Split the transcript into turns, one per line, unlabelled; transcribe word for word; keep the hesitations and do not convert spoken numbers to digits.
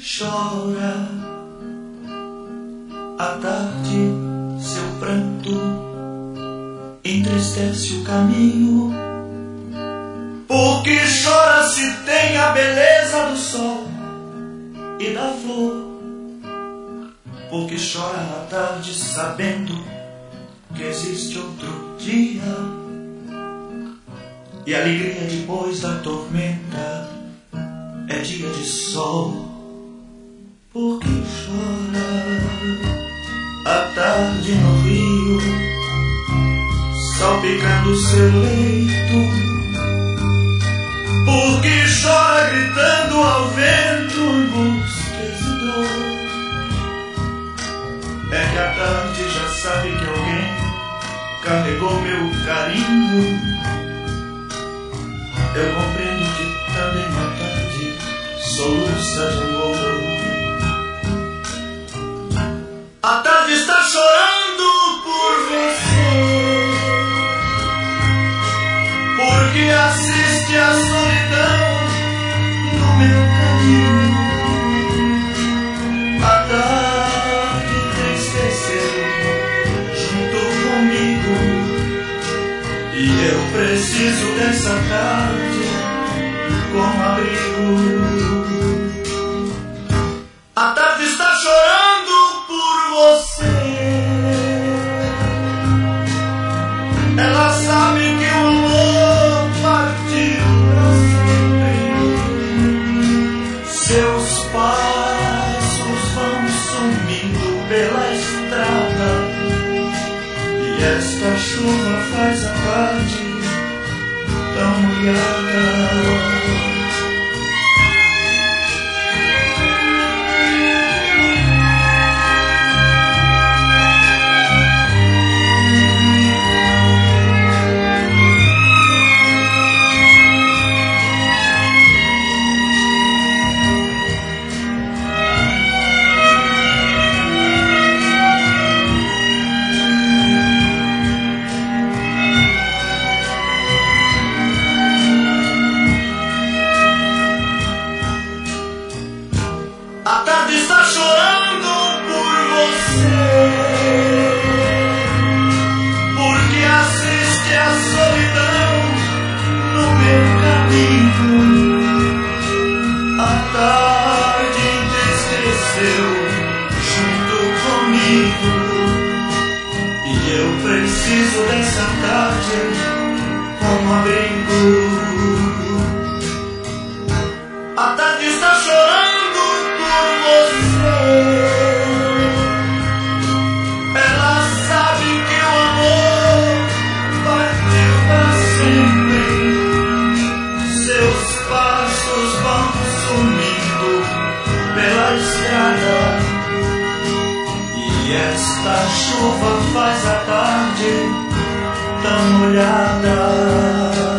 chora à tarde, seu pranto entristece o caminho. Por que chora se tem a beleza do sol e da flor? Por que chora à tarde sabendo que existe outro dia e a alegria depois da tormenta é dia de sol? Por que chora à tarde no rio, salpicando seu leito? Por que chora gritando ao vento angústias e dor? É que a tarde já sabe que alguém carregou meu carinho. Eu compreendo que também a tarde soluça de amor. A tarde está chorando por você, porque assiste a solidão no meu caminho. A tarde entristeceu junto comigo, e eu preciso dessa tarde como abrigo. A tarde está chorando por você, ela sabe que o amor partiu pra sempre. Seus passos vão sumindo pela estrada, e esta chuva faz a tarde tão molhada. A tarde está chorando por você, porque assiste a solidão no meu caminho. A tarde entristeceu junto comigo, e eu preciso dessa tarde como abrigo. A tarde está chorando por você, ela sabe que o amor partiu pra sempre. Seus passos vão sumindo pela estrada, e esta chuva faz a tarde tão molhada.